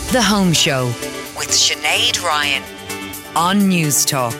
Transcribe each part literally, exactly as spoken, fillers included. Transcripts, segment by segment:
The Home Show with Sinead Ryan on News Talk.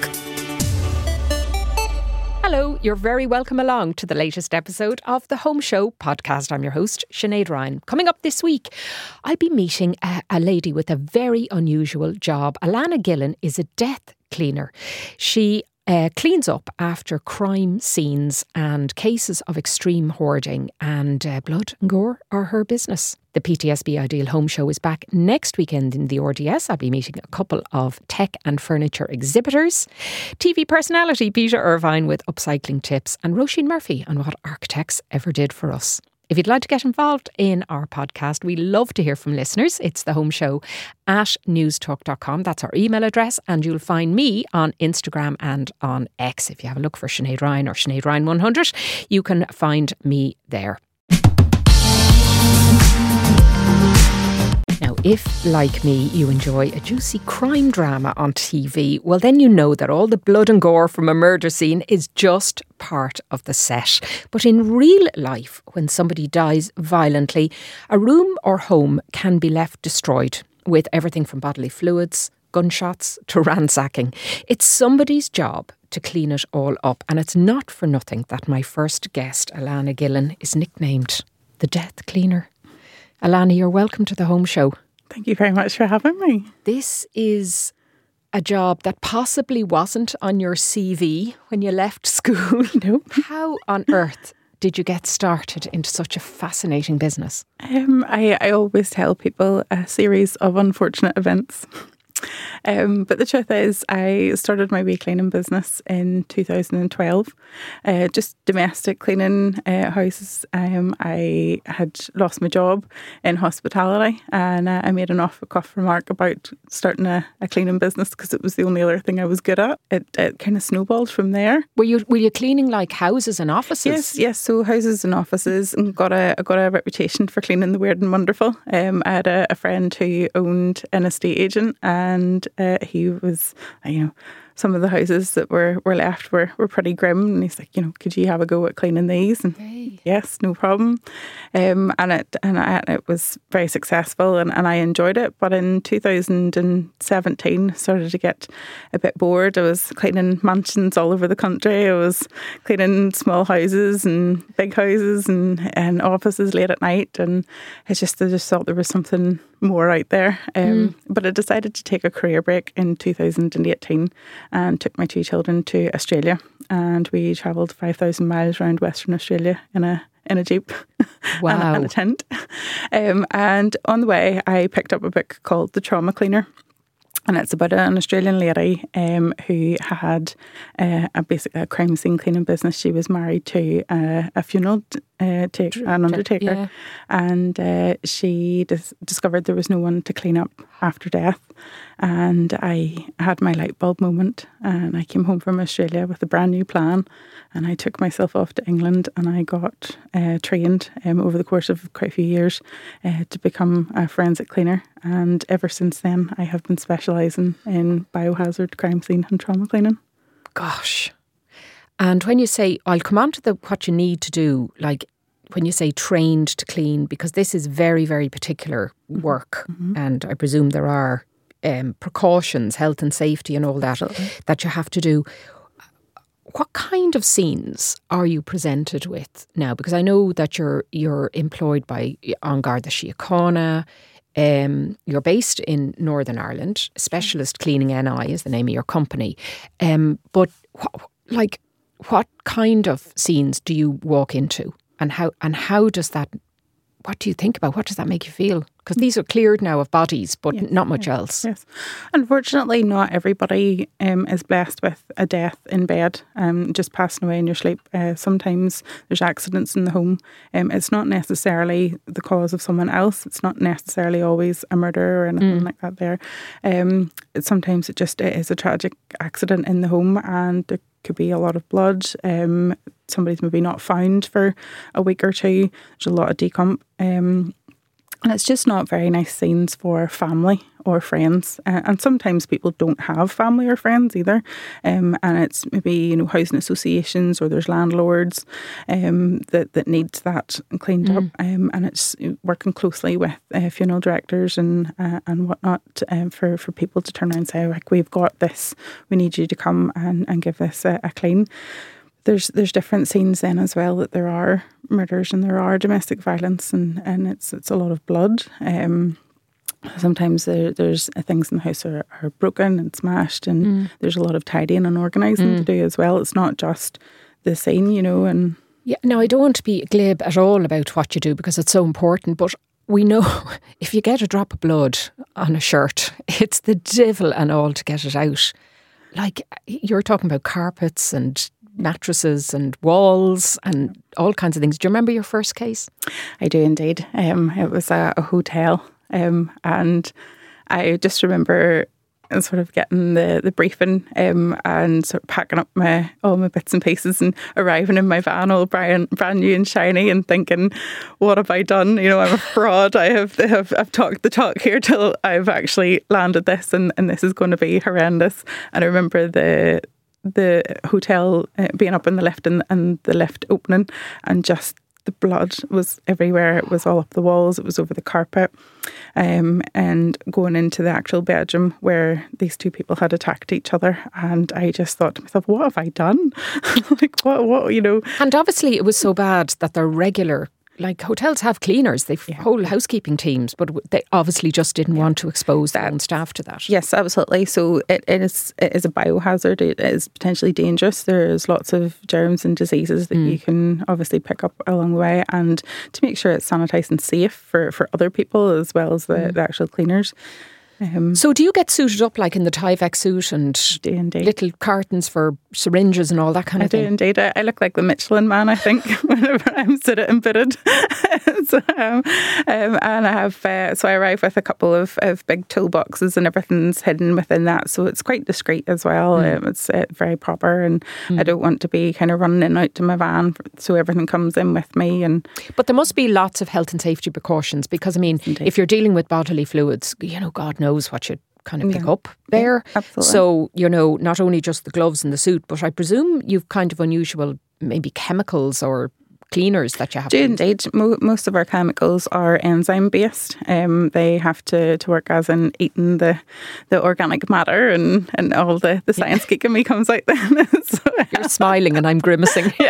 Hello, you're very welcome along to the latest episode of the Home Show podcast. I'm your host, Sinead Ryan. Coming up this week, I'll be meeting a, a lady with a very unusual job. Alana Gillen is a death cleaner. She Uh, cleans up after crime scenes and cases of extreme hoarding, and uh, blood and gore are her business. The P T S B Ideal Home Show is back next weekend in the R D S. I'll be meeting a couple of tech and furniture exhibitors, T V personality Peter Irvine with upcycling tips, and Roisin Murphy on what architects ever did for us. If you'd like to get involved in our podcast, we love to hear from listeners. It's the Home Show at newstalk dot com. That's our email address, and you'll find me on Instagram and on X. If you have a look for Sinead Ryan or Sinead Ryan one hundred, you can find me there. Now, if, like me, you enjoy a juicy crime drama on T V, well, then you know that all the blood and gore from a murder scene is just part of the set. But in real life, when somebody dies violently, a room or home can be left destroyed with everything from bodily fluids, gunshots to ransacking. It's somebody's job to clean it all up, and it's not for nothing that my first guest, Alana Gillen, is nicknamed the Death Cleaner. Alana, you're welcome to the Home Show. Thank you very much for having me. This is a job that possibly wasn't on your C V when you left school. No. How on earth did you get started into such a fascinating business? Um, I, I always tell people a series of unfortunate events. Um, but the truth is, I started my wee cleaning business in two thousand twelve, uh, just domestic cleaning uh, houses. Um, I had lost my job in hospitality, and uh, I made an off-the-cuff remark about starting a, a cleaning business because it was the only other thing I was good at. It, it kind of snowballed from there. Were you were you cleaning like houses and offices? Yes, yes. So houses and offices, and got a I got a reputation for cleaning the weird and wonderful. Um, I had a, a friend who owned an estate agent, and And uh, he was, you know, some of the houses that were, were left were, were pretty grim. And he's like, you know, could you have a go at cleaning these? And hey. Yes, no problem. Um, and it and I, it was very successful, and, and I enjoyed it. But in two thousand seventeen, I started to get a bit bored. I was cleaning mansions all over the country. I was cleaning small houses and big houses and, and offices late at night. And it's just, I just thought there was something more out there. Um, mm. But I decided to take a career break in two thousand eighteen and took my two children to Australia, and we travelled five thousand miles around Western Australia in a in a jeep. Wow. and, and a tent. Um, and on the way, I picked up a book called The Trauma Cleaner. And it's about an Australian lady um, who had uh, a basic a crime scene cleaning business. She was married to uh, a funeral uh, take, an undertaker, yeah. and uh, she dis- discovered there was no one to clean up after death. And I had my light bulb moment, and I came home from Australia with a brand new plan, and I took myself off to England, and I got uh, trained um, over the course of quite a few years uh, to become a forensic cleaner. And ever since then, I have been specialising in biohazard crime scene and trauma cleaning. Gosh. And when you say, I'll come on to the, what you need to do, like when you say trained to clean, because this is very, very particular work, mm-hmm. and I presume there are um, precautions, health and safety and all that, mm-hmm. that you have to do. What kind of scenes are you presented with now? Because I know that you're you're employed by An Garda Síochána. Um, you're based in Northern Ireland. Specialist Cleaning N I is the name of your company. Um, but wh- like, what kind of scenes do you walk into, and how and how does that? What do you think about? What does that make you feel? Because these are cleared now of bodies, but yes, not much yes, else. Yes, unfortunately, not everybody um, is blessed with a death in bed, um, just passing away in your sleep. Uh, sometimes there's accidents in the home. Um, it's not necessarily the cause of someone else. It's not necessarily always a murder or anything mm. like that. There, um, it, sometimes it just it is a tragic accident in the home, and there could be a lot of blood. Um, somebody's maybe not found for a week or two. There's a lot of decomp. Um, And it's just not very nice scenes for family or friends. Uh, and sometimes people don't have family or friends either. Um, and it's maybe, you know, housing associations or there's landlords um, that, that need that cleaned mm. up. Um, and it's working closely with uh, funeral directors and uh, and whatnot um, for, for people to turn around and say, like, we've got this, we need you to come and, and give this a, a clean. There's there's different scenes then as well, that there are murders and there are domestic violence and, and it's it's a lot of blood. Um, sometimes there, there's things in the house are, are broken and smashed and mm. there's a lot of tidying and organising mm. to do as well. It's not just the scene, you know. And yeah, now I don't want to be glib at all about what you do because it's so important, but we know if you get a drop of blood on a shirt, it's the devil and all to get it out. Like, you're talking about carpets and mattresses and walls and all kinds of things. Do you remember your first case? I do indeed. Um, it was a, a hotel um, and I just remember sort of getting the, the briefing um, and sort of packing up my all my bits and pieces and arriving in my van all brand, brand new and shiny and thinking, what have I done? You know, I'm a fraud. I have have I've talked the talk here till I've actually landed this and, and this is going to be horrendous. And I remember the the hotel uh, being up in the lift and, and the lift opening and just the blood was everywhere. It was all up the walls. It was over the carpet. Um, and going into the actual bedroom where these two people had attacked each other. And I just thought to myself, what have I done? Like, what, what, you know. And obviously it was so bad that they're regular. Like, hotels have cleaners, they've yeah. whole housekeeping teams, but they obviously just didn't yeah. want to expose their own staff to that. Yes, absolutely. So it, it is it is a biohazard. It is potentially dangerous. There's lots of germs and diseases that mm. you can obviously pick up along the way, and to make sure it's sanitised and safe for, for other people as well as the, mm. the actual cleaners. Um, so do you get suited up like in the Tyvek suit and little cartons for syringes and all that kind I of thing? I do indeed. I, I look like the Michelin Man, I think, whenever I'm sitting and bitted. so, um, um, and I have, uh, so I arrive with a couple of, of big toolboxes and everything's hidden within that. So it's quite discreet as well. Mm. Um, it's uh, very proper and mm. I don't want to be kind of running in and out to my van so everything comes in with me. And But there must be lots of health and safety precautions because, I mean, indeed. If you're dealing with bodily fluids, you know, God knows knows what you kind of pick yeah. up there. Yeah, absolutely. So, you know, not only just the gloves and the suit, but I presume you've kind of unusual maybe chemicals or cleaners that you have do to indeed. Most of our chemicals are enzyme based. Um, they have to, to work as in eating the the organic matter and, and all the, the science geek in me comes out then. so, You're smiling and I'm grimacing. Yeah.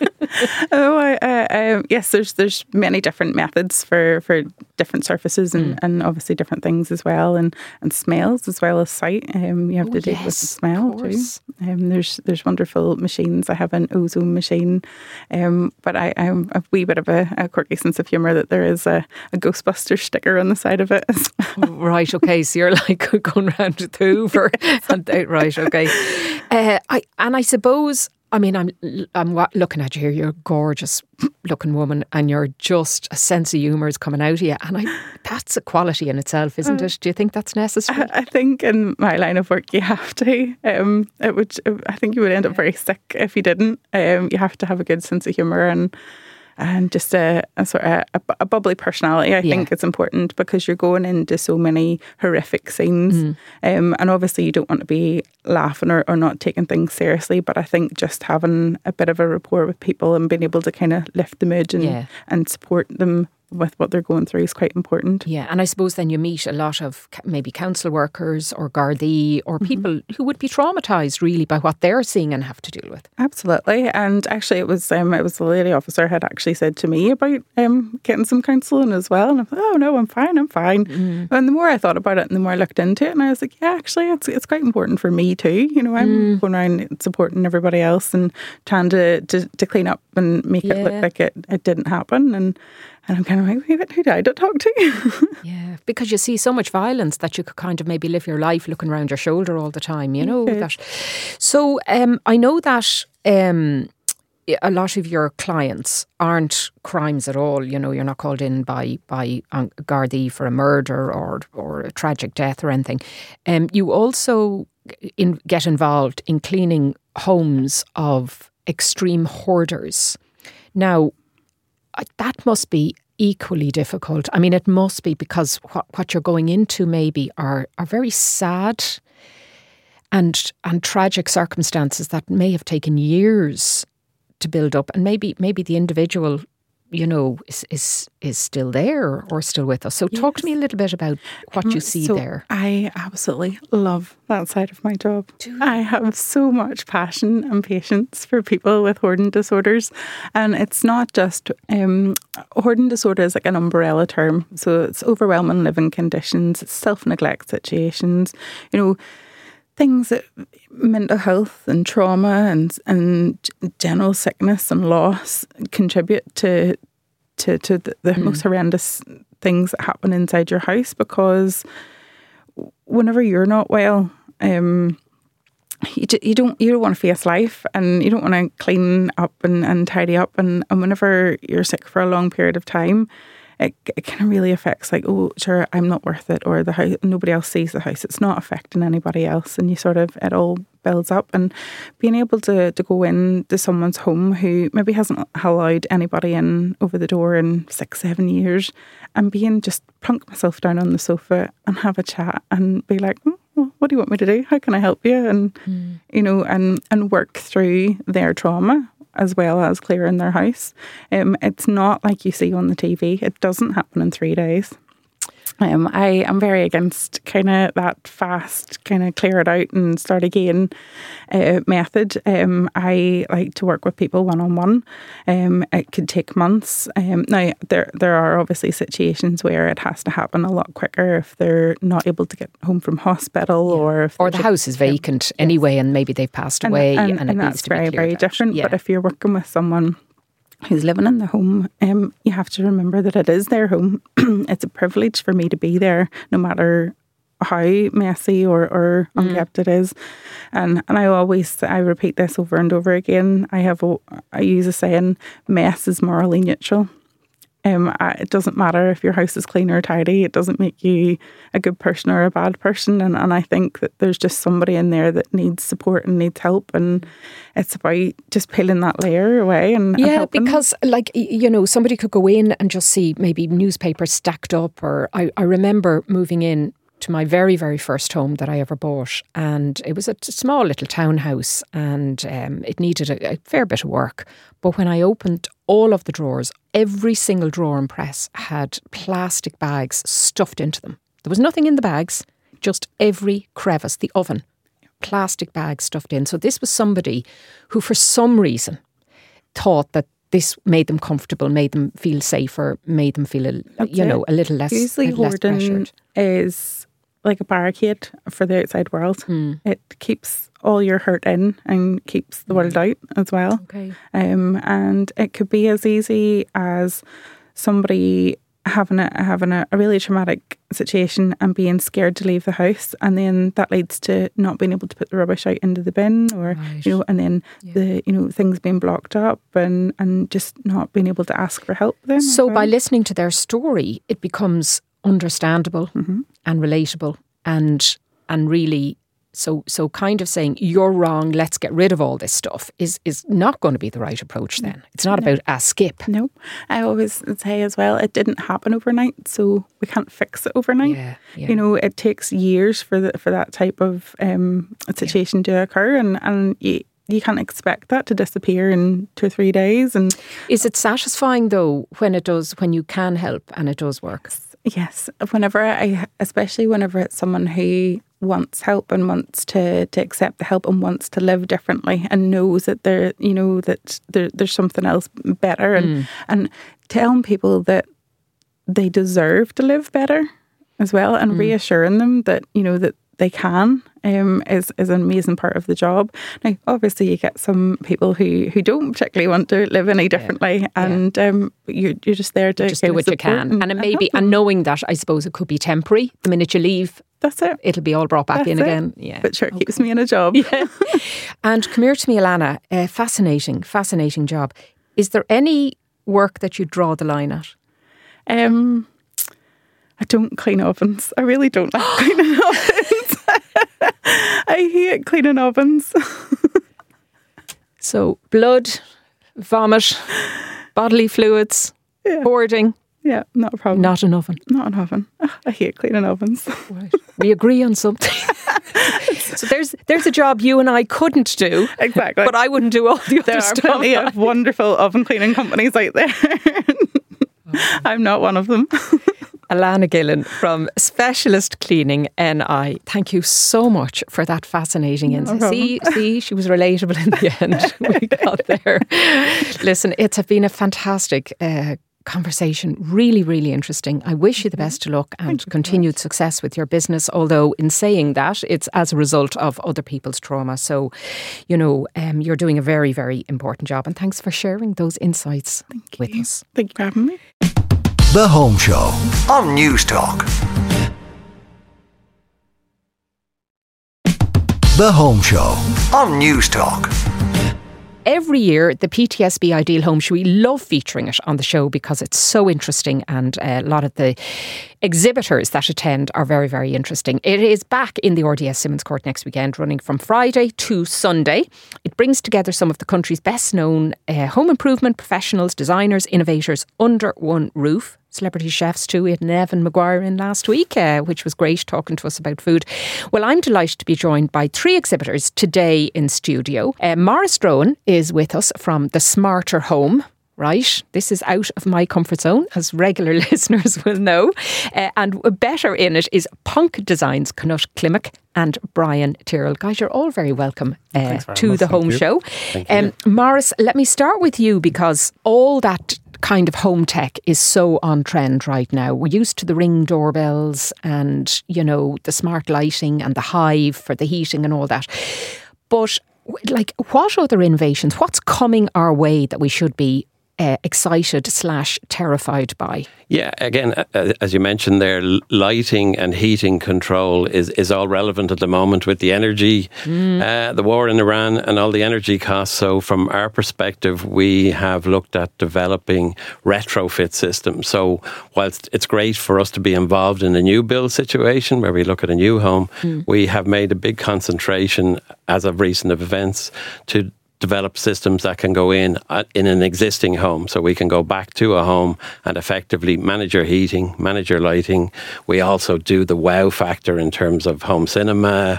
oh, I, uh, um, yes, there's there's many different methods for, for different surfaces and, mm. and obviously different things as well, and, and smells as well as sight. Um, you have oh, to deal yes, with the smell too. Um, there's there's wonderful machines. I have an ozone machine, um, but I I have a wee bit of a, a quirky sense of humour that there is a, a Ghostbuster sticker on the side of it. oh, right, okay, so you're like going round with Hoover. and, right, okay. Uh, I and I suppose. I mean, I'm I'm looking at you here. You're a gorgeous looking woman, and you're just a sense of humour is coming out of you. And I, that's a quality in itself, isn't it? Do you think that's necessary? I, I think in my line of work, you have to. Um, it would. I think you would end up very sick if you didn't. Um, you have to have a good sense of humour and. And just a, a sort of a, a bubbly personality, I yeah. think it's important because you're going into so many horrific scenes. Mm. Um, and obviously you don't want to be laughing or, or not taking things seriously. But I think just having a bit of a rapport with people and being able to kind of lift the mood and, yeah. and support them with what they're going through is quite important. Yeah, and I suppose then you meet a lot of maybe council workers or Gardaí or mm-hmm. people who would be traumatised really by what they're seeing and have to deal with. Absolutely, and actually it was um, it was the lady officer had actually said to me about um, getting some counselling as well, and I thought, oh no, I'm fine, I'm fine. Mm. And the more I thought about it and the more I looked into it, and I was like, yeah, actually it's it's quite important for me too. You know, I'm mm. going around supporting everybody else and trying to, to, to clean up and make yeah. it look like it, it didn't happen. And And I'm kind of like, who did I talk to? yeah, because you see so much violence that you could kind of maybe live your life looking around your shoulder all the time, you know. that. So um, I know that um, a lot of your clients aren't crimes at all. You know, you're not called in by by um, Gardaí for a murder or or a tragic death or anything. Um, you also in, get involved in cleaning homes of extreme hoarders. Now, that must be equally difficult. I mean, it must be, because what, what you're going into maybe are are very sad and and tragic circumstances that may have taken years to build up, and maybe maybe the individual, you know, is is is still there or still with us. So Yes. talk to me a little bit about what you see so there. I absolutely love that side of my job. Do you? I have so much passion and patience for people with hoarding disorders. And it's not just, um, hoarding disorder is like an umbrella term. So it's overwhelming living conditions, it's self-neglect situations, you know, things that mental health and trauma and and general sickness and loss contribute to to, to the, the mm. most horrendous things that happen inside your house, because whenever you're not well, um, you, you don't you don't want to face life, and you don't want to clean up and, and tidy up, and, and whenever you're sick for a long period of time, it, it kind of really affects, like, oh, sure, I'm not worth it, or the house, nobody else sees the house, it's not affecting anybody else, and you sort of, it all builds up. And being able to, to go in to someone's home who maybe hasn't allowed anybody in over the door in six, seven years, and being just plunk myself down on the sofa and have a chat and be like, oh, well, what do you want me to do? How can I help you? And, mm. you know, and, and work through their trauma, as well as clearing their house. Um, it's not like you see on the T V. It doesn't happen in three days. Um, I am very against kind of that fast, kind of clear it out and start again uh, method. Um, I like to work with people one on one. Um, it could take months. Um, now there there are obviously situations where it has to happen a lot quicker if they're not able to get home from hospital, yeah. or if or the house is vacant um, anyway, yes. and maybe they've passed away, and, and, and, and it that's needs to very be very out. different. Yeah. But if you're working with someone who's living in the home, um, you have to remember that it is their home. It's a privilege for me to be there, no matter how messy or, or unkempt mm. it is. And and I always, I repeat this over and over again. I have, a, I use a saying, mess is morally neutral. Um, I, it doesn't matter if your house is clean or tidy. It doesn't make you a good person or a bad person. And, and I think that there's just somebody in there that needs support and needs help. And it's about just peeling that layer away and, yeah, and helping. Because, like, you know, somebody could go in and just see maybe newspapers stacked up. Or I, I remember moving in to my very, very first home that I ever bought, and it was a small little townhouse, and um, it needed a, a fair bit of work. But when I opened all of the drawers, every single drawer and press had plastic bags stuffed into them. There was nothing in the bags, just every crevice, the oven, plastic bags stuffed in. So this was somebody who, for some reason, thought that this made them comfortable, made them feel safer, made them feel, a, you know, a little less, Usually a less pressured. Is like a barricade for the outside world. Mm. It keeps all your hurt in and keeps the world out as well. Okay. Um, and it could be as easy as somebody having a having a, a really traumatic situation and being scared to leave the house, and then that leads to not being able to put the rubbish out into the bin, or right. you know, and then yeah. the you know things being blocked up, and and just not being able to ask for help. Then so well. by listening to their story, it becomes understandable mm-hmm. and relatable, and and really so so kind of saying you're wrong, let's get rid of all this stuff is is not going to be the right approach. Then it's not no. about a skip. No, I always say as well, it didn't happen overnight, so we can't fix it overnight. Yeah, yeah. You know, it takes years for the, for that type of um, situation yeah. to occur, and and you, you can't expect that to disappear in two or three days. And is it satisfying though when it does, when you can help and it does work? Yes, whenever I, especially whenever it's someone who wants help and wants to, to accept the help and wants to live differently and knows that there, you know, that there, there's something else better, and mm. and telling people that they deserve to live better as well, and mm. reassuring them that, you know, that they can um, is is an amazing part of the job. Now, obviously, you get some people who, who don't particularly want to live any differently, yeah. and yeah. Um, you're you're just there to just do what you can, and, and it may be, and knowing that, I suppose it could be temporary. The minute you leave, that's it. It'll be all brought back that's in it. again. Yeah, but sure, it okay. keeps me in a job. Yeah. And come here to me, Alana. Uh, fascinating, fascinating job. Is there any work that you draw the line at? Um. I don't clean ovens. I really don't like cleaning ovens. I hate cleaning ovens. So blood, vomit, bodily fluids, yeah. hoarding. Yeah, not a problem. Not an oven. Not an oven. Ugh, I hate cleaning ovens. Right. We agree on something. So there's there's a job you and I couldn't do. Exactly. But I wouldn't do all the other there stuff. There are plenty of wonderful oven cleaning companies out there. I'm not one of them. Alana Gillen from Specialist Cleaning N I. Thank you so much for that fascinating No insight. problem. See, see, she was relatable in the end. We got there. Listen, it's been a fantastic uh, conversation. Really, really interesting. I wish you the best of luck and continued success with your business. Although in saying that, it's as a result of other people's trauma. So, you know, um, you're doing a very, very important job. And thanks for sharing those insights Thank with you. us. Thank you for having me. The Home Show on News Talk. The Home Show on News Talk. Every year, the P T S B Ideal Home Show, we love featuring it on the show because it's so interesting, and a lot of the exhibitors that attend are very, very interesting. It is back in the R D S Simmons Court next weekend, running from Friday to Sunday. It brings together some of the country's best known uh, home improvement professionals, designers, innovators under one roof. Celebrity chefs too. We had Nevin Maguire in last week, uh, which was great, talking to us about food. Well, I'm delighted to be joined by three exhibitors today in studio. Uh, Maurice Drohan is with us from The Smarter Home. Right, this is out of my comfort zone, as regular listeners will know. Uh, and better in it is Punk Designs Knut Klimek and Brian Tyrrell. Guys, you're all very welcome uh, very to much. the Thank Home you. Show. Thank you. Um, Maurice, let me start with you, because all that kind of home tech is so on trend right now. We're used to the Ring doorbells and, you know, the smart lighting and the Hive for the heating and all that. But, like, what other innovations, what's coming our way that we should be uh, excited slash terrified by? Yeah, again, uh, as you mentioned there, l- lighting and heating control is, is all relevant at the moment with the energy, mm. uh, the war in Iran and all the energy costs. So from our perspective, we have looked at developing retrofit systems. So whilst it's great for us to be involved in a new build situation where we look at a new home, mm. we have made a big concentration as of recent events to develop systems that can go in uh, in an existing home. So we can go back to a home and effectively manage your heating, manage your lighting. We also do the wow factor in terms of home cinema.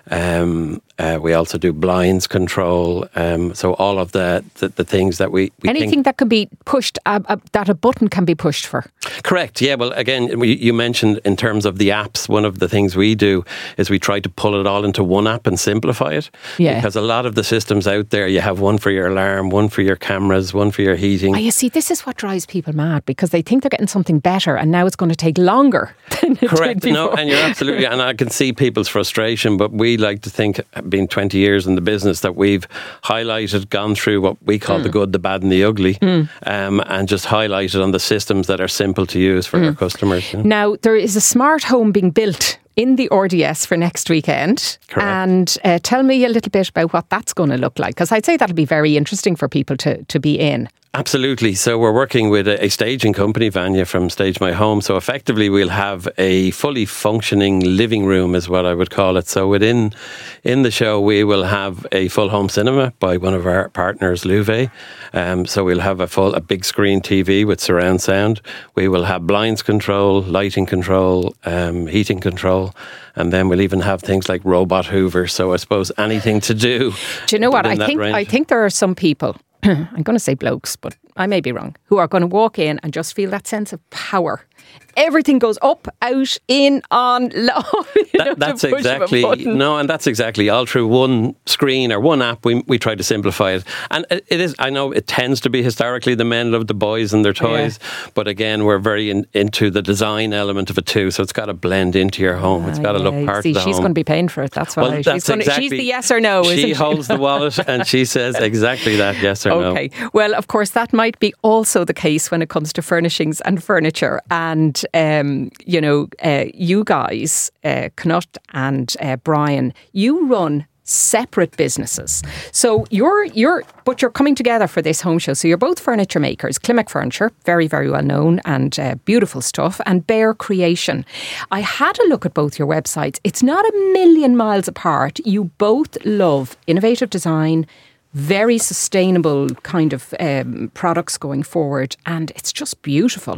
Um, uh, we also do blinds control. Um, so all of the, the, the things that we, we Anything think, that can be pushed, uh, uh, that a button can be pushed for. Correct. Yeah. Well, again, we, you mentioned in terms of the apps, one of the things we do is we try to pull it all into one app and simplify it. Yeah. Because a lot of the systems out there, you have one for your alarm, one for your cameras, one for your heating. Oh, you see, this is what drives people mad, because they think they're getting something better and now it's going to take longer than it Correct. did No, before. and you're absolutely, and I can see people's frustration, but we like to think, being twenty years in the business, that we've highlighted, gone through what we call mm. the good, the bad and the ugly, mm. um, and just highlighted on the systems that are simple to use for mm. our customers. You know? Now, there is a smart home being built in the R D S for next weekend. Correct. And uh, tell me a little bit about what that's going to look like, because I'd say that'll be very interesting for people to, to be in. Absolutely. So we're working with a, a staging company, Vanya, from Stage My Home. So effectively we'll have a fully functioning living room is what I would call it. So within in the show we will have a full home cinema by one of our partners, Louvet. Um, so we'll have a full, a big screen T V with surround sound. We will have blinds control, lighting control, um, heating control. And then we'll even have things like robot Hoover. So I suppose anything to do. Do you know what? I that think range. I think there are some people, I'm going to say blokes, but I may be wrong, who are going to walk in and just feel that sense of power. Everything goes up, out, in, on, low. That, that's exactly, no, and that's exactly all through one screen or one app. We we try to simplify it. And it, it is, I know it tends to be historically the men love the boys and their toys, yeah. but again, we're very in, into the design element of it too. So it's got to blend into your home. It's got to yeah, look part see, of the she's home. She's going to be paying for it. That's why. Well, she's, that's gonna, exactly, she's the yes or no, isn't she? She holds the wallet and she says exactly that, yes or okay. no. Okay. Well, of course, that might be also the case when it comes to furnishings and furniture. And, um, you know, uh, you guys, uh, Knut and uh, Brian, you run separate businesses. So you're, you're, but you're coming together for this home show. So you're both furniture makers. Klimek Furniture, very, very well known and uh, beautiful stuff. And Bear Creation. I had a look at both your websites. It's not a million miles apart. You both love innovative design, very sustainable kind of um, products going forward. And it's just beautiful.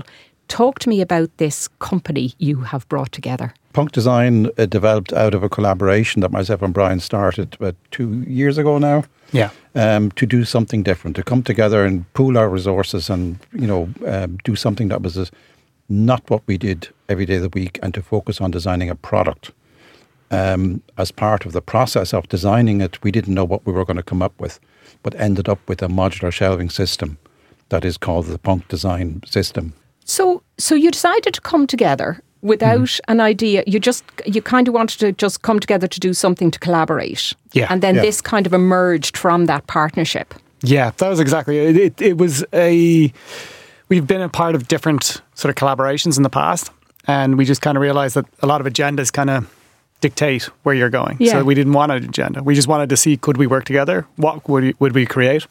talk to me about this company you have brought together. Punk Design uh, developed out of a collaboration that myself and Brian started about two years ago now. Yeah. Um, to do something different, to come together and pool our resources and, you know, um, do something that was a, not what we did every day of the week, and to focus on designing a product. Um, as part of the process of designing it, we didn't know what we were going to come up with, but ended up with a modular shelving system that is called the Punk Design system. So, so you decided to come together without mm. an idea. You just, you kind of wanted to just come together to do something to collaborate. Yeah. And then yeah. this kind of emerged from that partnership. Yeah, that was exactly it. It, it was a, we've been a part of different sort of collaborations in the past, and we just kind of realized that a lot of agendas kind of dictate where you're going. Yeah. So we didn't want an agenda. We just wanted to see, could we work together? What would we, would we create?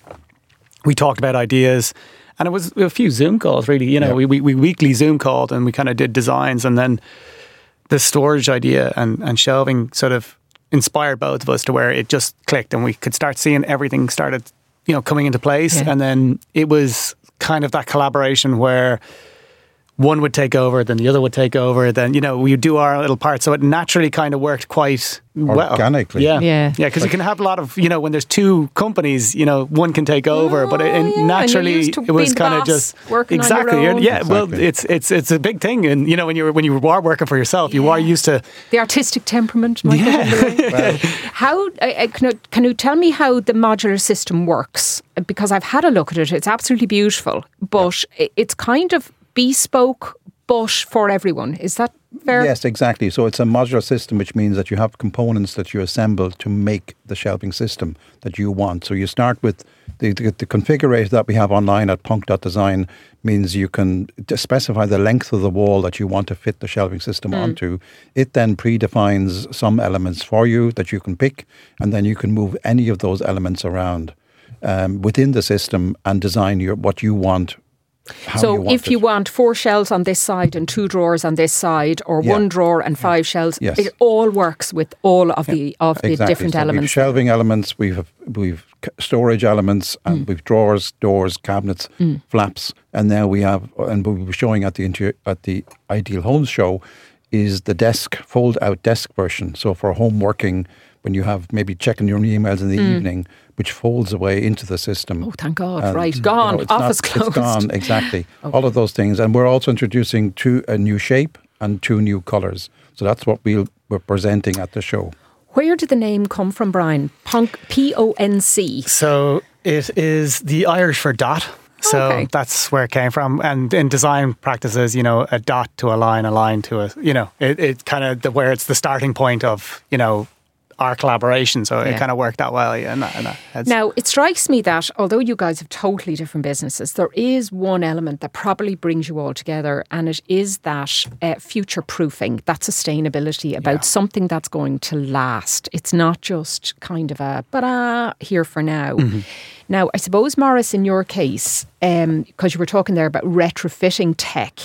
We talked about ideas. And it was a few Zoom calls, really. You know, yeah. we, we we weekly Zoom called, and we kind of did designs, and then the storage idea and, and shelving sort of inspired both of us to where it just clicked, and we could start seeing everything started, you know, coming into place. Yeah. And then it was kind of that collaboration where one would take over, then the other would take over, then, you know, we would do our little part. So it naturally kind of worked quite well. Organically. Yeah. Yeah. Yeah, because like, you can have a lot of, you know, when there's two companies, you know, one can take over, oh, but it, yeah, naturally it was kind of just working exactly. on your own. Yeah, exactly. well, it's it's it's a big thing, and you know, when you when you are working for yourself, yeah. you are used to the artistic temperament. Might yeah. well, how uh, can, you, can you tell me how the modular system works? Because I've had a look at it. It's absolutely beautiful, but yeah. it's kind of bespoke, but for everyone. Is that fair? Yes, exactly. So it's a modular system, which means that you have components that you assemble to make the shelving system that you want. So you start with the, the, the configurator that we have online at punk dot design means you can specify the length of the wall that you want to fit the shelving system mm. onto. It then predefines some elements for you that you can pick, and then you can move any of those elements around um, within the system and design your what you want. How so you if it. you want four shelves on this side and two drawers on this side, or yeah. one drawer and five yeah. shelves, yes. it all works with all of yeah. the of exactly. the different so elements. We've shelving elements, we've we've storage elements, and mm. we've drawers, doors, cabinets, mm. flaps, and now we have, and we were showing at the interior, at the Ideal Homes show, is the desk fold out desk version. So for home working, when you have maybe checking your emails in the mm. evening, which folds away into the system. Oh, thank God! And, right, gone. You know, Office not, closed. It's gone. Exactly. Okay. All of those things, and we're also introducing two a new shape and two new colours. So that's what we'll, we're presenting at the show. Where did the name come from, Brian? Punk, P O N C. So it is the Irish for dot. So okay. that's where it came from. And in design practices, you know, a dot to a line, a line to a, you know, it, it kind of the, where it's the starting point of, you know, our collaboration. So yeah. it kind of worked out well. Yeah. And that, and that, now, it strikes me that although you guys have totally different businesses, there is one element that probably brings you all together, and it is that uh, future proofing, that sustainability about yeah. something that's going to last. It's not just kind of a, but here for now. Mm-hmm. Now, I suppose, Maurice, in your case, because um, you were talking there about retrofitting tech,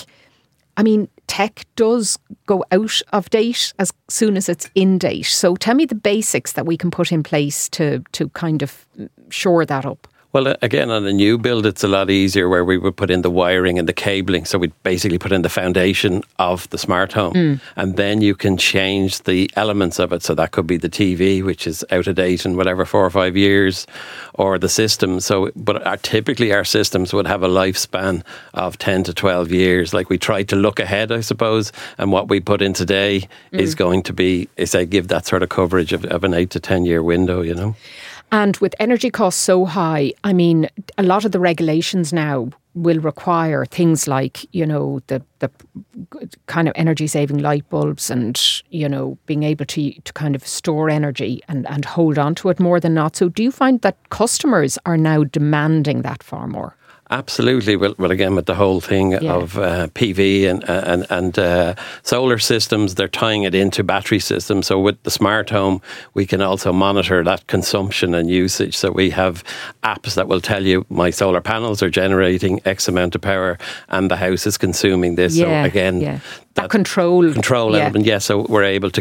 I mean, tech does go out of date as soon as it's in date. So tell me the basics that we can put in place to to kind of shore that up. Well, again, on a new build, it's a lot easier where we would put in the wiring and the cabling. So we'd basically put in the foundation of the smart home. Mm. And then you can change the elements of it. So that could be the T V, which is out of date in whatever, four or five years, or the system. So, but our, typically our systems would have a lifespan of ten to twelve years. Like we try to look ahead, I suppose. And what we put in today mm. is going to be, is I give that sort of coverage of, of an eight to ten year window, you know. And with energy costs so high, I mean, a lot of the regulations now will require things like, you know, the the kind of energy saving light bulbs and, you know, being able to to kind of store energy and, and hold on to it more than not. So do you find that customers are now demanding that far more? Absolutely. Well, well, again, with the whole thing yeah. of uh, P V and and and uh, solar systems, they're tying it into battery systems. So with the smart home, we can also monitor that consumption and usage. So we have apps that will tell you my solar panels are generating X amount of power, and the house is consuming this. Yeah, so again, yeah. that, that control control yeah. element. Yeah. So we're able to get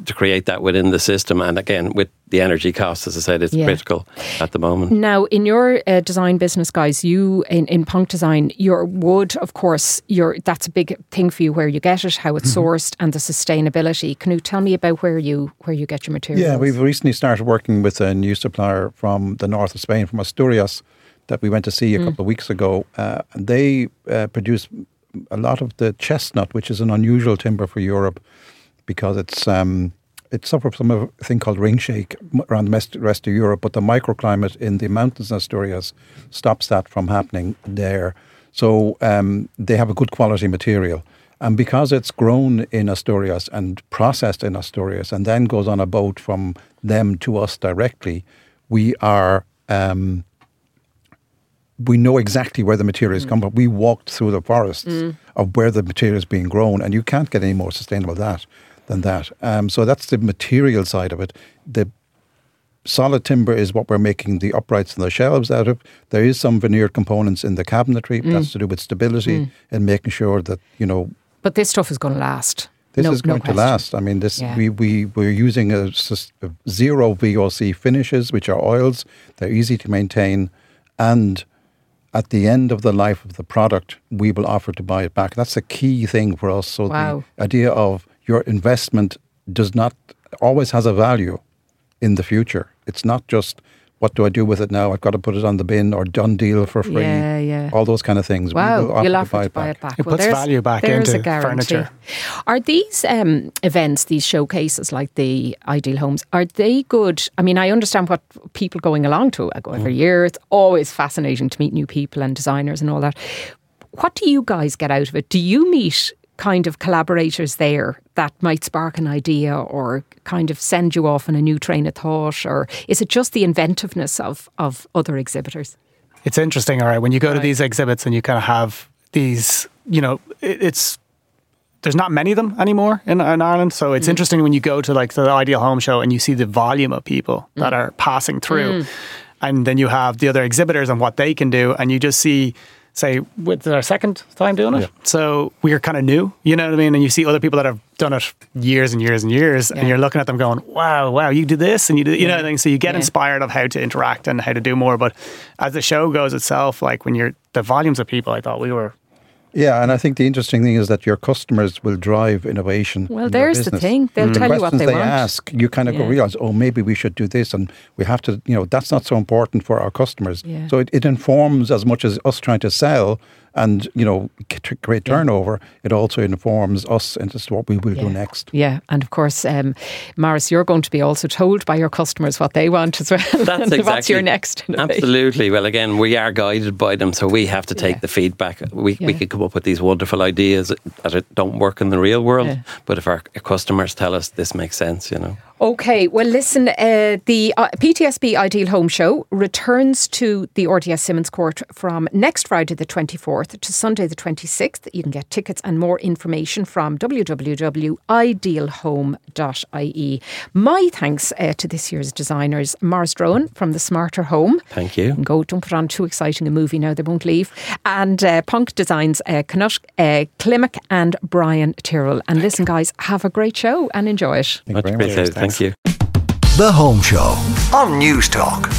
to create that within the system. And again, with the energy costs, as I said, it's Yeah. critical at the moment. Now, in your uh, design business, guys, you in, in Punk Design, your wood, of course, your that's a big thing for you, where you get it, how it's Mm-hmm. sourced, and the sustainability. Can you tell me about where you where you get your materials? Yeah, we've recently started working with a new supplier from the north of Spain, from Asturias, that we went to see a couple of weeks ago. Uh, and they uh, produce a lot of the chestnut, which is an unusual timber for Europe, because it's um, it suffers from a thing called ring shake around the rest, rest of Europe, but the microclimate in the mountains in Asturias stops that from happening there. So um, they have a good quality material. And because it's grown in Asturias and processed in Asturias and then goes on a boat from them to us directly, we are... Um, we know exactly where the material is mm. coming from. We walked through the forests mm. of where the material is being grown, and you can't get any more sustainable that than that. Um, so that's the material side of it. The solid timber is what we're making the uprights and the shelves out of. There is some veneered components in the cabinetry. Mm. That's to do with stability mm. and making sure that, you know... But this stuff is going to last. This no, is going no to last. I mean, this yeah. we, we, we're using a, a zero V O C finishes, which are oils. They're easy to maintain, and at the end of the life of the product, we will offer to buy it back. That's a key thing for us. So wow. the idea of your investment does not always has a value in the future. It's not just, what do I do with it now? I've got to put it on the bin, or done deal for free. Yeah, yeah. All those kind of things. Wow, we will offer you'll to offer buy to it buy back. it back. It well, puts value back there's into a guarantee. furniture. Are these um, events, these showcases like the Ideal Homes, are they good? I mean, I understand what people going along to. I go every mm. year. It's always fascinating to meet new people and designers and all that. What do you guys get out of it? Do you meet kind of collaborators there that might spark an idea or kind of send you off on a new train of thought? Or is it just the inventiveness of, of other exhibitors? It's interesting, all right, when you go right. to these exhibits and you kind of have these, you know, it, it's, there's not many of them anymore in, in Ireland. So it's mm. interesting when you go to like the Ideal Home Show and you see the volume of people mm. that are passing through. Mm. And then you have the other exhibitors and what they can do. And you just see, say, with our second time doing it. Yeah. So we're kind of new, you know what I mean? And you see other people that have done it years and years and years, yeah. and you're looking at them going, wow, wow, you do this and you do, you yeah. know what I mean? So you get yeah. inspired of how to interact and how to do more. But as the show goes itself, like when you're, the volumes of people, I thought we were... Yeah, and I think the interesting thing is that your customers will drive innovation. Well, there's the thing. They'll mm. tell the you what they, they want. ask, you kind of yeah. go realize, oh, maybe we should do this, and we have to, you know, that's not so important for our customers. Yeah. So it, it informs as much as us trying to sell and, you know, create turnover. Yeah. It also informs us into what we will yeah. do next. Yeah, and of course, um, Maurice, you're going to be also told by your customers what they want as well. That's exactly. What's your next innovation? Absolutely. Well, again, we are guided by them, so we have to take yeah. the feedback. We yeah. we could come up with these wonderful ideas that don't work in the real world, yeah. but if our customers tell us this makes sense, you know. Okay, well listen, uh, the uh, P T S B Ideal Home Show returns to the R T S Simmons Court from next Friday the twenty-fourth to Sunday the twenty-sixth. You can get tickets and more information from w w w dot ideal home dot i e. My thanks uh, to this year's designers, Maurice Drohan from The Smarter Home. Thank you. And go, don't put on too exciting a movie now, they won't leave. And uh, Punk Designs, uh, Canush, uh, Klimek and Brian Tyrrell. And listen guys, have a great show and enjoy it. Much appreciated. Thank you. The Home Show on News Talk.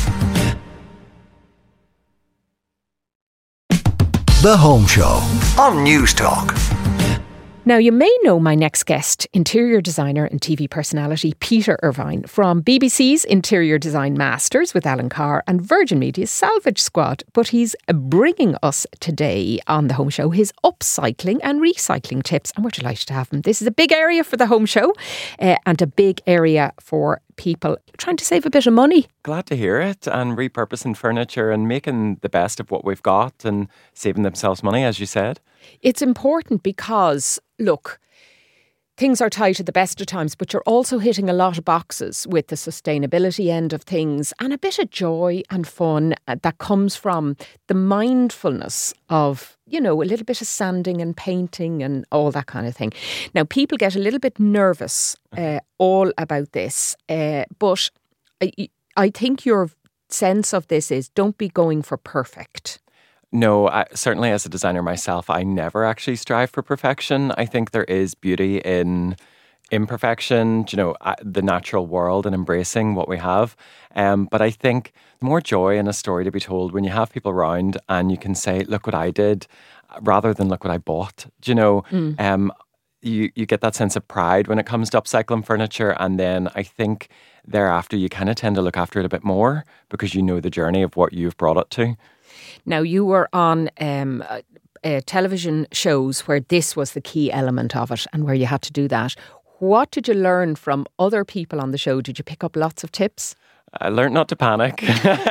The Home Show on News Talk. Now, you may know my next guest, interior designer and T V personality Peter Irvine from B B C's Interior Design Masters with Alan Carr and Virgin Media's Salvage Squad. But he's bringing us today on the Home Show his upcycling and recycling tips, and we're delighted to have him. This is a big area for the Home Show uh, and a big area for people trying to save a bit of money. Glad to hear it, and repurposing furniture and making the best of what we've got and saving themselves money, as you said. It's important because, look, things are tight at the best of times, but you're also hitting a lot of boxes with the sustainability end of things and a bit of joy and fun that comes from the mindfulness of, you know, a little bit of sanding and painting and all that kind of thing. Now, people get a little bit nervous uh, all about this, uh, but I, I think your sense of this is don't be going for perfect. No, I, certainly as a designer myself, I never actually strive for perfection. I think there is beauty in imperfection, you know, uh, the natural world and embracing what we have. Um, but I think more joy in a story to be told when you have people around and you can say, look what I did, rather than look what I bought. Do you know, mm. um, you, you get that sense of pride when it comes to upcycling furniture. And then I think thereafter you kind of tend to look after it a bit more because you know the journey of what you've brought it to. Now, you were on um, uh, uh, television shows where this was the key element of it and where you had to do that. What did you learn from other people on the show? Did you pick up lots of tips? I learned not to panic.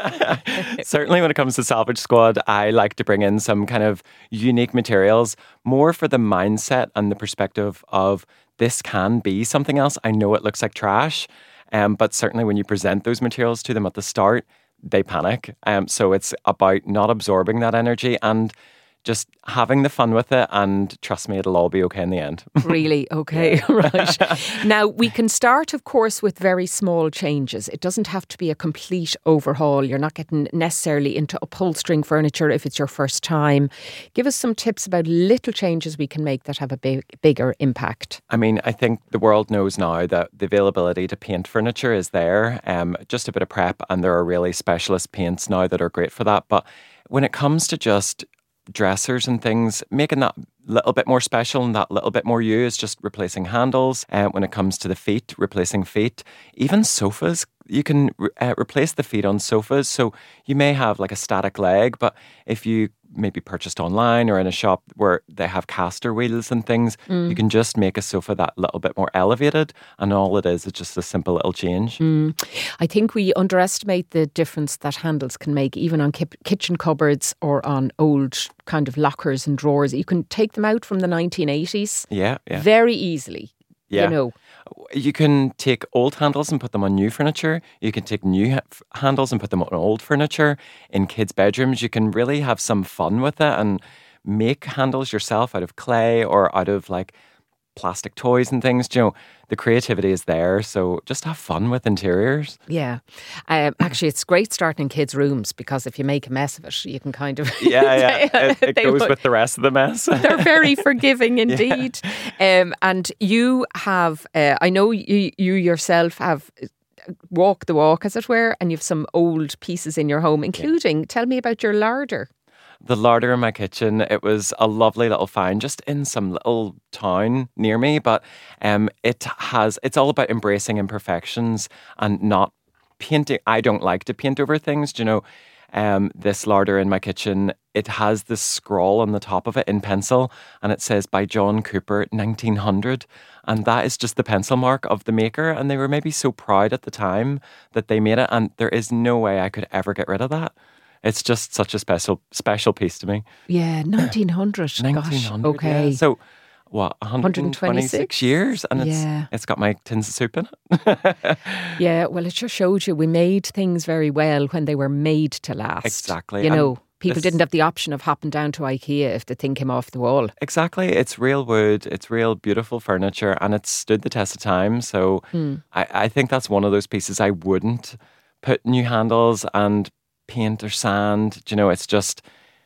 Certainly when it comes to Salvage Squad, I like to bring in some kind of unique materials, more for the mindset and the perspective of this can be something else. I know it looks like trash, um, but certainly when you present those materials to them at the start, they panic. Um, so it's about not absorbing that energy and just having the fun with it, and trust me, it'll all be okay in the end. Really? Okay, right. Now, we can start, of course, with very small changes. It doesn't have to be a complete overhaul. You're not getting necessarily into upholstering furniture if it's your first time. Give us some tips about little changes we can make that have a big, bigger impact. I mean, I think the world knows now that the availability to paint furniture is there. Um, just a bit of prep, and there are really specialist paints now that are great for that. But when it comes to just dressers and things, making that little bit more special and that little bit more you is just replacing handles. Uh, when it comes to the feet, replacing feet, even sofas, you can uh, replace the feet on sofas. So you may have like a static leg, but if you maybe purchased online or in a shop where they have caster wheels and things, mm. you can just make a sofa that little bit more elevated, and all it is is just a simple little change. Mm. I think we underestimate the difference that handles can make, even on ki- kitchen cupboards or on old kind of lockers and drawers. You can take them out from the nineteen eighties yeah, yeah. very easily. Yeah. You know. You can take old handles and put them on new furniture. You can take new ha- handles and put them on old furniture. In kids' bedrooms, you can really have some fun with it and make handles yourself out of clay or out of like plastic toys and things. You know, the creativity is there. So just have fun with interiors. Yeah. Um, actually, it's great starting in kids' rooms, because if you make a mess of it, you can kind of... Yeah, yeah. It, it goes would, with the rest of the mess. They're very forgiving indeed. Yeah. Um, and you have, uh, I know you, you yourself have walked the walk, as it were, and you have some old pieces in your home, including, yeah. tell me about your larder. The larder in my kitchen, it was a lovely little find just in some little town near me, but um, it has, it's all about embracing imperfections and not painting. I don't like to paint over things, do you know. Um, this larder in my kitchen, it has this scroll on the top of it in pencil, and it says by John Cooper nineteen hundred, and that is just the pencil mark of the maker, and they were maybe so proud at the time that they made it, and there is no way I could ever get rid of that. It's just such a special special piece to me. Yeah, nineteen hundred. nineteen hundred, gosh, okay. Yeah. So, what, one hundred twenty-six years? And it's yeah. it's got my tins of soup in it. Yeah, well, it just shows you we made things very well when they were made to last. Exactly. You and know, people this, didn't have the option of hopping down to IKEA if the thing came off the wall. Exactly. It's real wood. It's real beautiful furniture, and it's stood the test of time. So mm. I, I think that's one of those pieces I wouldn't put new handles and paint or sand. You know, it's just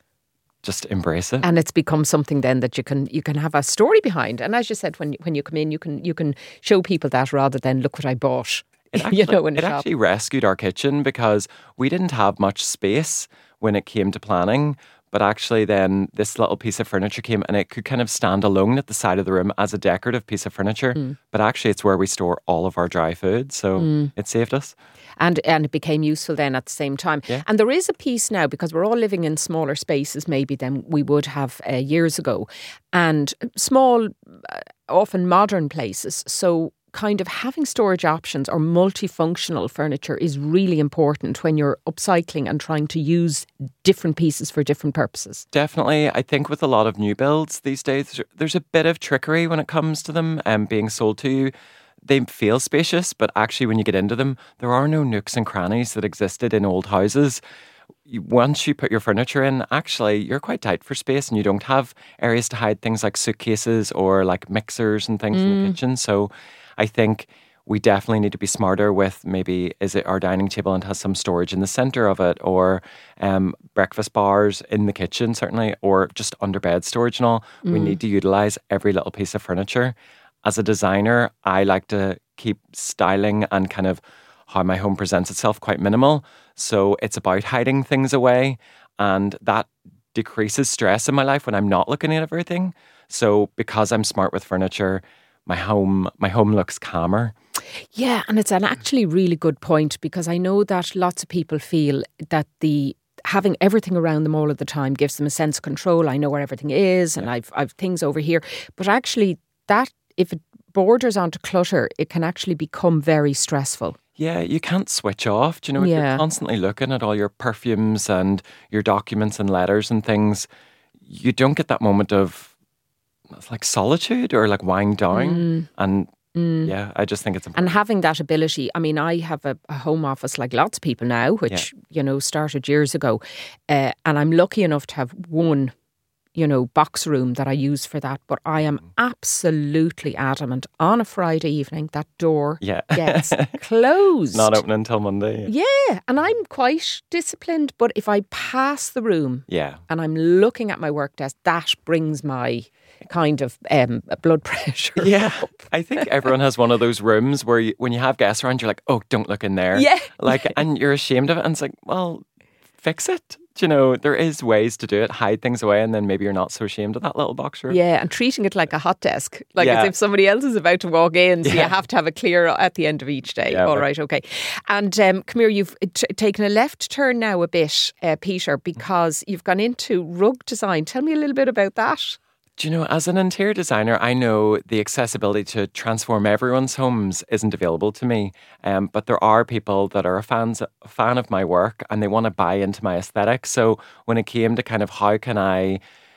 just embrace it. And it's become something then that you can you can have a story behind. And as you said, when when you come in, you can you can show people that rather than look what I bought. It actually, you know, in a it shop. actually rescued our kitchen because we didn't have much space when it came to planning. But actually then this little piece of furniture came, and it could kind of stand alone at the side of the room as a decorative piece of furniture. Mm. But actually it's where we store all of our dry food. So mm. it saved us. And and it became useful then at the same time. Yeah. And there is a piece now, because we're all living in smaller spaces maybe than we would have uh, years ago. And small, uh, often modern places. So kind of having storage options or multifunctional furniture is really important when you're upcycling and trying to use different pieces for different purposes. Definitely. I think with a lot of new builds these days, there's a bit of trickery when it comes to them and um, being sold to you. They feel spacious, but actually when you get into them, there are no nooks and crannies that existed in old houses. Once you put your furniture in, actually, you're quite tight for space, and you don't have areas to hide things like suitcases or like mixers and things mm. in the kitchen. So I think we definitely need to be smarter with maybe, is it our dining table and has some storage in the centre of it, or um, breakfast bars in the kitchen, certainly, or just under bed storage and all. Mm. We need to utilise every little piece of furniture. as a designer, I like to keep styling and kind of how my home presents itself quite minimal. So it's about hiding things away, and that decreases stress in my life when I'm not looking at everything. So because I'm smart with furniture, my home my home looks calmer. Yeah, and it's an actually really good point, because I know that lots of people feel that the having everything around them all of the time gives them a sense of control. I know where everything is, and yeah. I've I've things over here. But actually, that if it borders onto clutter, it can actually become very stressful. Yeah, you can't switch off. Do you know, yeah. You're constantly looking at all your perfumes and your documents and letters and things. You don't get that moment of like solitude or like wind down. Mm. And Mm. yeah, I just think it's important. And having that ability, I mean, I have a, a home office like lots of people now, which, yeah. you know, started years ago. Uh, and I'm lucky enough to have one, you know, box room that I use for that. But I am absolutely adamant on a Friday evening that door yeah. gets closed. Not open until Monday. Yeah. yeah. And I'm quite disciplined. But if I pass the room yeah. and I'm looking at my work desk, that brings my kind of um, blood pressure yeah up. I think everyone has one of those rooms where you, when you have guests around, you're like, oh, don't look in there. Yeah. Like, and you're ashamed of it, and it's like, well, fix it. You know, there is ways to do it, hide things away, and then maybe you're not so ashamed of that little box room. Yeah, and treating it like a hot desk, like yeah. as if somebody else is about to walk in, so yeah. you have to have it clear at the end of each day. Yeah, All but... right, okay. And um, come here, you've t- taken a left turn now a bit, uh, Peter, because you've gone into rug design. Tell me a little bit about that. Do you know, as an interior designer, I know the accessibility to transform everyone's homes isn't available to me. Um, but there are people that are a fans, a fan of my work, and they want to buy into my aesthetic. So when it came to kind of how can I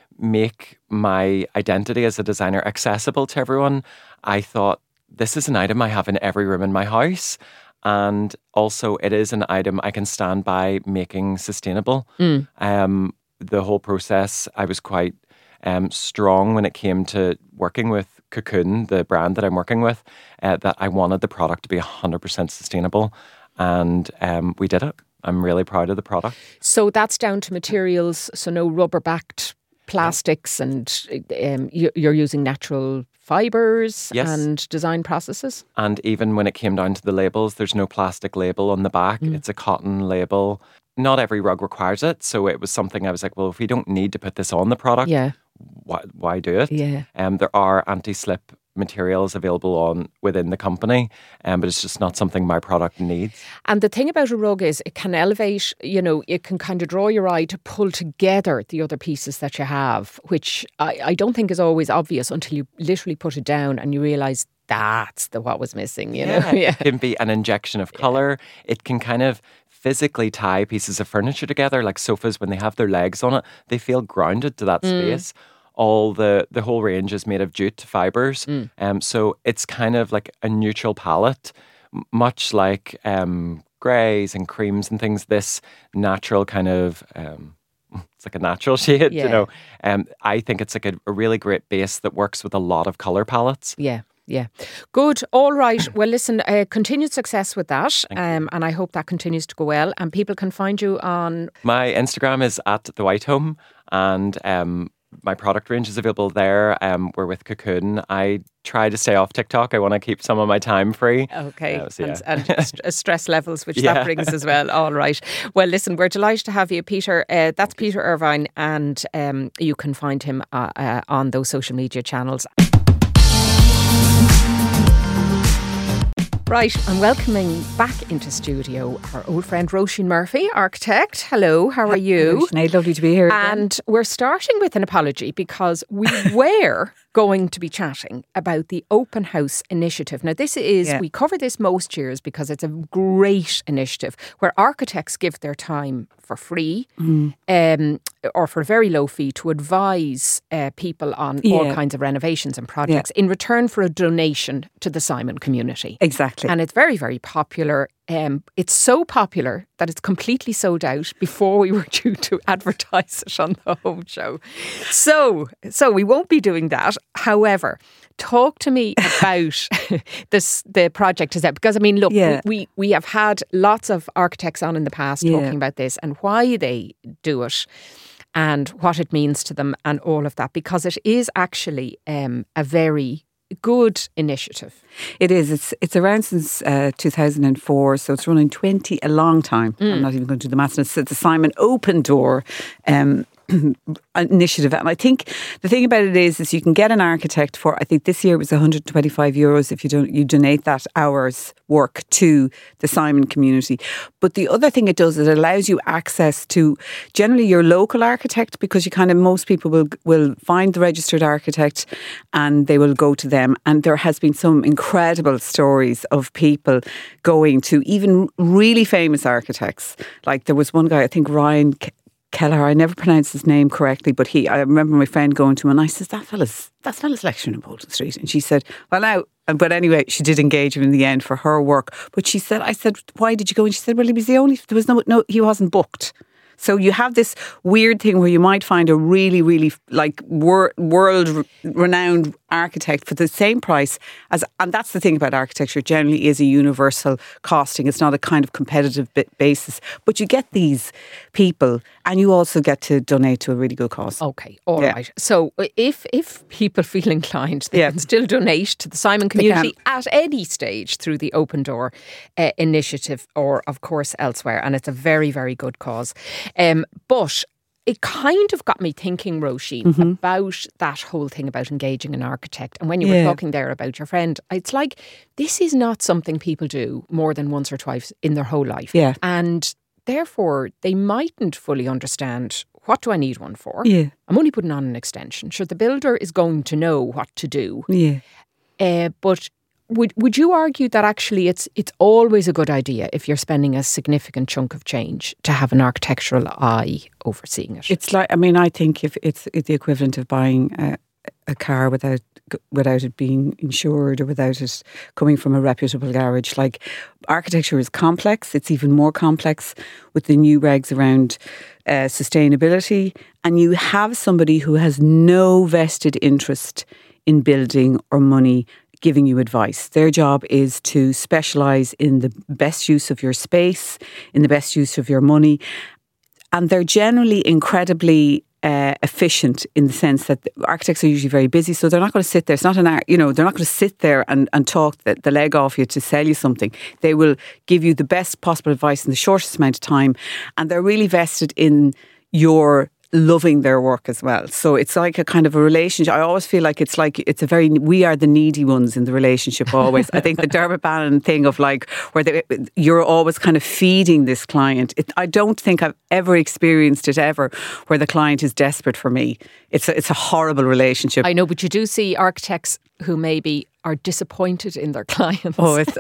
make my identity as a designer accessible to everyone, I thought this is an item I have in every room in my house. And also it is an item I can stand by making sustainable. Mm. Um, the whole process, I was quite Um, strong when it came to working with Cocoon, the brand that I'm working with, uh, that I wanted the product to be one hundred percent sustainable. And um, we did it. I'm really proud of the product. So that's down to materials, so no rubber-backed plastics, and um, you're using natural fibres yes. and design processes? And even when it came down to the labels, there's no plastic label on the back. Mm. It's a cotton label. Not every rug requires it. So it was something I was like, well, if we don't need to put this on the product, yeah. why, why do it? Yeah. Um, there are anti-slip materials available on within the company, um, but it's just not something my product needs. And the thing about a rug is it can elevate, you know, it can kind of draw your eye to pull together the other pieces that you have, which I, I don't think is always obvious until you literally put it down and you realise that's the what was missing, you yeah. know? Yeah. It can be an injection of colour. It can kind of physically tie pieces of furniture together, like sofas, when they have their legs on it, they feel grounded to that mm. space. All the, the whole range is made of jute fibres. Mm. Um, so it's kind of like a neutral palette, much like um, greys and creams and things. This natural kind of, um, it's like a natural shade, yeah. you know. Um, I think it's like a, a really great base that works with a lot of colour palettes. Yeah. Yeah. Good. All right. Well, listen, uh, continued success with that. Um, and I hope that continues to go well. And people can find you on... My Instagram is at The White Home, and um, my product range is available there. Um, we're with Cocoon. I try to stay off TikTok. I want to keep some of my time free. Okay. Uh, so yeah. And, and st- stress levels, which yeah. that brings as well. All right. Well, listen, we're delighted to have you, Peter. Uh, that's Peter Irvine, and um, you can find him uh, uh, on those social media channels. Right, I'm welcoming back into studio our old friend Roisin Murphy, architect. Hello, how are you? Hello, Sinead, lovely to be here. And again. We're starting with an apology because we were going to be chatting about the Open House Initiative. Now, this is, yeah. we cover this most years because it's a great initiative where architects give their time for free mm. um, or for a very low fee to advise uh, people on yeah. all kinds of renovations and projects yeah. in return for a donation to the Simon community. Exactly. And it's very, very popular. Um, it's so popular that it's completely sold out before we were due to advertise it on the home show. So, so we won't be doing that. However, talk to me about this, the project is out, because I mean, look, yeah. we, we we have had lots of architects on in the past yeah. talking about this and why they do it and what it means to them and all of that, because it is actually um, a very good initiative. It is. It's it's around since uh, two thousand four, so it's running twenty, a long time. Mm. I'm not even going to do the maths. It's, it's a Simon Open Door um, initiative. And I think the thing about it is, is you can get an architect for, I think this year it was one hundred twenty-five euros if you don't you donate that hour's work to the Simon community. But the other thing it does is it allows you access to generally your local architect, because you kind of, most people will will find the registered architect and they will go to them. And there has been some incredible stories of people going to even really famous architects. Like there was one guy, I think Ryan Keller, I never pronounced his name correctly, but he, I remember my friend going to him and I said, that fella's, that fella's lecturing in Bolton Street. And she said, well now, but anyway, she did engage him in the end for her work. But she said, I said, why did you go? And she said, well, he was the only, there was no, no, he wasn't booked. So you have this weird thing where you might find a really, really like wor- world-renowned architect for the same price as, and that's the thing about architecture, generally is a universal costing. It's not a kind of competitive basis, but you get these people and you also get to donate to a really good cause. Okay, all yeah. right. So if if people feel inclined, they yeah. can still donate to the Simon community at any stage through the Open Door uh, initiative, or of course elsewhere, and it's a very, very good cause. Um, but it kind of got me thinking, Roisin, mm-hmm. about that whole thing about engaging an architect. And when you yeah. were talking there about your friend, it's like, this is not something people do more than once or twice in their whole life. Yeah. And therefore, they mightn't fully understand, what do I need one for? Yeah. I'm only putting on an extension. Sure, the builder is going to know what to do. Yeah. Uh, but Would would you argue that actually it's it's always a good idea, if you're spending a significant chunk of change, to have an architectural eye overseeing it? It's like, I mean, I think if it's, it's the equivalent of buying a, a car without without it being insured or without it coming from a reputable garage. Like, architecture is complex. It's even more complex with the new regs around uh, sustainability. And you have somebody who has no vested interest in building or money giving you advice. Their job is to specialise in the best use of your space, in the best use of your money. And they're generally incredibly uh, efficient in the sense that the architects are usually very busy, so they're not going to sit there. It's not an art, you know, they're not going to sit there and, and talk the, the leg off you to sell you something. They will give you the best possible advice in the shortest amount of time, and they're really vested in your loving their work as well. So it's like a kind of a relationship. I always feel like it's like, it's a very, we are the needy ones in the relationship always. I think the Dermot Bannon thing of like, where they, you're always kind of feeding this client. It, I don't think I've ever experienced it ever where the client is desperate for me. It's a, it's a horrible relationship. I know, but you do see architects who maybe are disappointed in their clients. Oh, it's...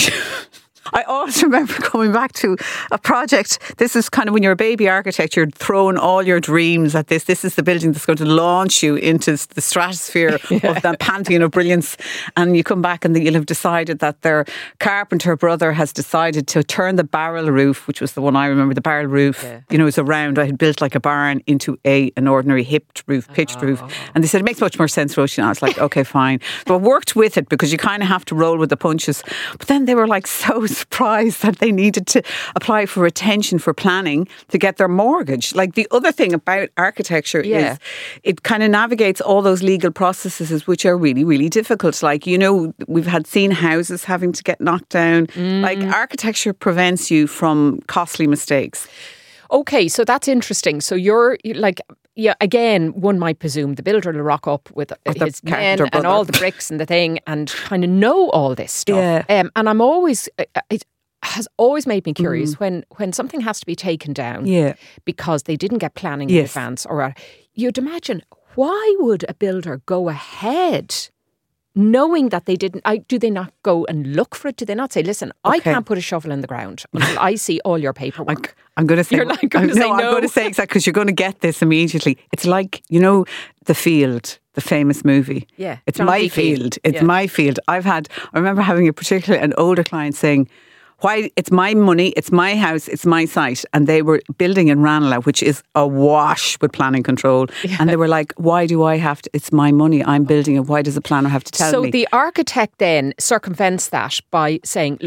I always remember coming back to a project. This is kind of when you're a baby architect, you're throwing all your dreams at this. This is the building that's going to launch you into the stratosphere yeah. of that pantheon of brilliance. And you come back and you'll have decided that their carpenter brother has decided to turn the barrel roof, which was the one I remember, the barrel roof, yeah. you know, it was a round. I had built like a barn into a an ordinary hipped roof, pitched oh. roof. And they said, it makes much more sense, Roisin. I was like, okay, fine. So I worked with it because you kind of have to roll with the punches. But then they were like so surprised that they needed to apply for retention for planning to get their mortgage. Like, the other thing about architecture yeah. is it kind of navigates all those legal processes which are really, really difficult. Like, you know, we've had seen houses having to get knocked down. Mm. Like, architecture prevents you from costly mistakes. Okay, so that's interesting. So you're like... Yeah, again, one might presume the builder will rock up with, with his men and brother. all the bricks and the thing and kind of know all this stuff. Yeah. Um, and I'm always, it has always made me curious mm. when, when something has to be taken down yeah. because they didn't get planning yes. in advance. Or you'd imagine, why would a builder go ahead knowing that they didn't? I, do they not go and look for it? Do they not say, listen, okay. I can't put a shovel in the ground until I see all your paperwork? I, I'm going to say, you're not going to I'm, say no, no. I'm going to say exactly, because you're going to get this immediately. It's like, you know, The Field, the famous movie. Yeah. It's John my P. field. It's yeah. my field. I've had, I remember having a particular, an older client saying, why, it's my money, it's my house, it's my site. And they were building in Ranelagh, which is awash with planning control. Yeah. And they were like, why do I have to, it's my money, I'm building it, why does the planner have to tell so me? So the architect then circumvents that by saying, look,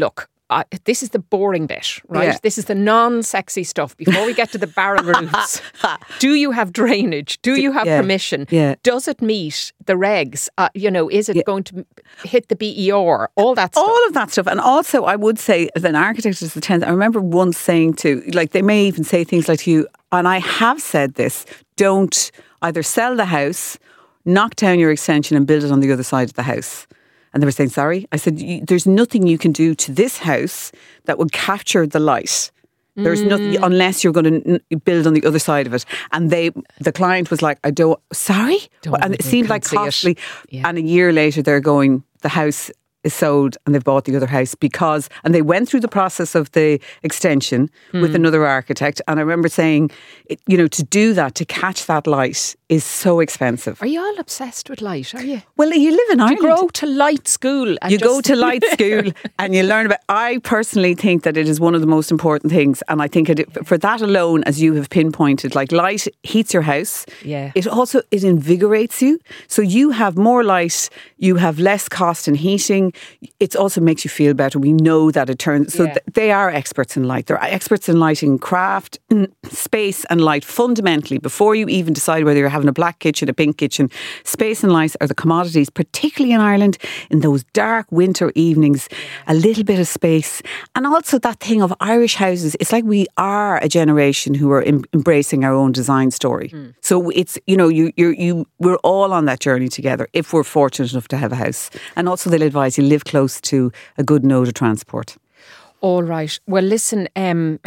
uh, this is the boring bit, right? Yeah. This is the non-sexy stuff. Before we get to the barrel roofs, do you have drainage? Do you have yeah. permission? Yeah. Does it meet the regs? Uh, you know, is it yeah. going to hit the B E R? All that stuff. All of that stuff. And also, I would say, as an architect, as a tenant, I remember once saying to, like, they may even say things like to you, and I have said this, don't either sell the house, knock down your extension and build it on the other side of the house. And they were saying, sorry. I said, there's nothing you can do to this house that would capture the light. There's mm. nothing, unless you're going to build on the other side of it. And they, the client was like, I don't, sorry? Don't and it seemed like costly. Yeah. And a year later, they're going, the house is sold and they've bought the other house because, and they went through the process of the extension mm. with another architect. And I remember saying, it, you know, to do that, to catch that light is so expensive. Are you all obsessed with light, are you? Well, you live in Ireland. You go to light school. And you just go to light school and you learn about, I personally think that it is one of the most important things. And I think it, for that alone, as you have pinpointed, like light heats your house. Yeah. It also, it invigorates you. So you have more light, you have less cost in heating. It also makes you feel better. We know that it turns, so yeah. th- they are experts in light. They're experts in lighting craft, space and light fundamentally. Before you even decide whether you're having a black kitchen, a pink kitchen, space and light are the commodities, particularly in Ireland, in those dark winter evenings, a little bit of space. And also that thing of Irish houses, it's like we are a generation who are em- embracing our own design story. Mm. So it's, you know, you, you, you, we're all on that journey together if we're fortunate enough to have a house. And also they'll advise you live close to a good node of transport. All right. Well, listen, um,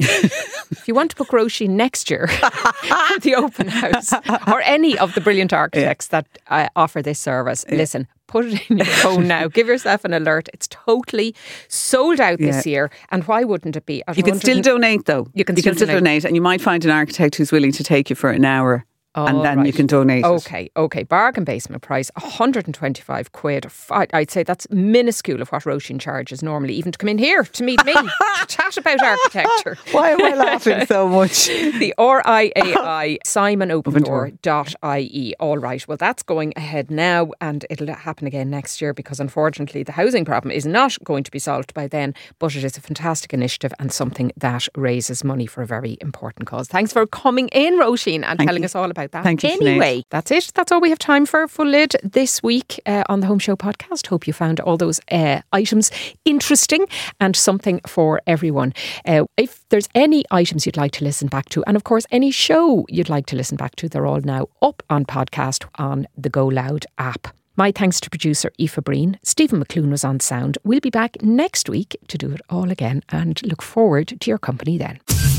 if you want to book Roisin next year for the open house or any of the brilliant architects yeah. that uh, offer this service, yeah. listen, put it in your phone now. Give yourself an alert. It's totally sold out yeah. this year. And why wouldn't it be? You can still donate, though. You can, you still, can still donate. donate. And you might find an architect who's willing to take you for an hour. Oh, and then right. you can donate. Okay, okay. Bargain basement price, one hundred twenty-five quid. I'd say that's minuscule of what Roisin charges normally, even to come in here to meet me, to chat about architecture. Why am I laughing so much? The R I A I, simon open door dot I E. All right, well, that's going ahead now and it'll happen again next year because unfortunately the housing problem is not going to be solved by then, but it is a fantastic initiative and something that raises money for a very important cause. Thanks for coming in, Roisin, and Thank telling you. us all about that. Thank you, anyway, Sinead. That's it. That's all we have time for. Full lid this week uh, on the Home Show podcast. Hope you found all those uh, items interesting and something for everyone. Uh, if there's any items you'd like to listen back to, and of course any show you'd like to listen back to, they're all now up on podcast on the Go Loud app. My thanks to producer Aoife Breen. Stephen McClune was on sound. We'll be back next week to do it all again and look forward to your company then.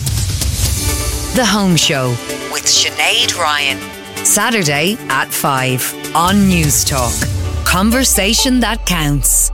The Home Show with Sinead Ryan. Saturday at five on News Talk. Conversation that counts.